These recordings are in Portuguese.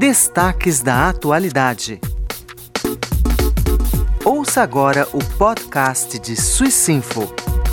Destaques da atualidade. Ouça agora o podcast de Swissinfo.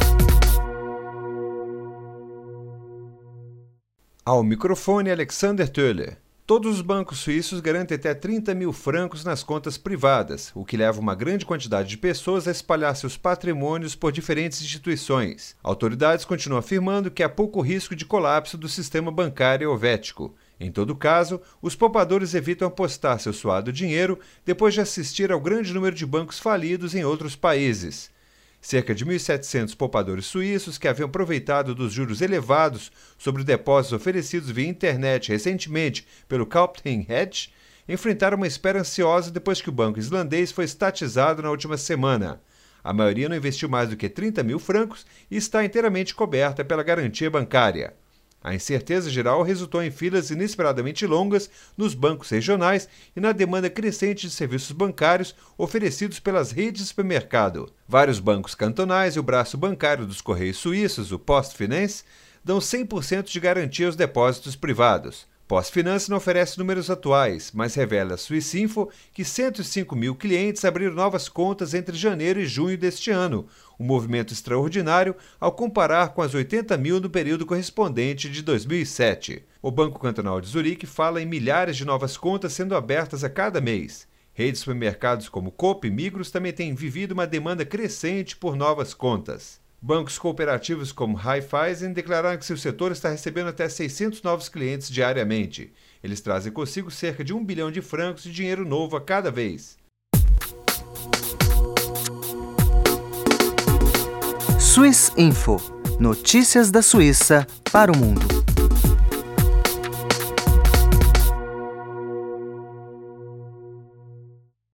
Ao microfone, Alexander Töller. Todos os bancos suíços garantem até 30 mil francos nas contas privadas, o que leva uma grande quantidade de pessoas a espalhar seus patrimônios por diferentes instituições. Autoridades continuam afirmando que há pouco risco de colapso do sistema bancário helvético. Em todo caso, os poupadores evitam apostar seu suado dinheiro depois de assistir ao grande número de bancos falidos em outros países. Cerca de 1.700 poupadores suíços que haviam aproveitado dos juros elevados sobre depósitos oferecidos via internet recentemente pelo Kaupthing Hedge enfrentaram uma espera ansiosa depois que o banco islandês foi estatizado na última semana. A maioria não investiu mais do que 30 mil francos e está inteiramente coberta pela garantia bancária. A incerteza geral resultou em filas inesperadamente longas nos bancos regionais e na demanda crescente de serviços bancários oferecidos pelas redes de supermercado. Vários bancos cantonais e o braço bancário dos Correios Suíços, o PostFinance, dão 100% de garantia aos depósitos privados. PostFinance não oferece números atuais, mas revela a Swissinfo que 105 mil clientes abriram novas contas entre janeiro e junho deste ano, um movimento extraordinário ao comparar com as 80 mil no período correspondente de 2007. O Banco Cantonal de Zurique fala em milhares de novas contas sendo abertas a cada mês. Redes de supermercados como Coop e Migros também têm vivido uma demanda crescente por novas contas. Bancos cooperativos como Raiffeisen declararam que seu setor está recebendo até 600 novos clientes diariamente. Eles trazem consigo cerca de 1 bilhão de francos de dinheiro novo a cada vez. Swissinfo. Notícias da Suíça para o mundo.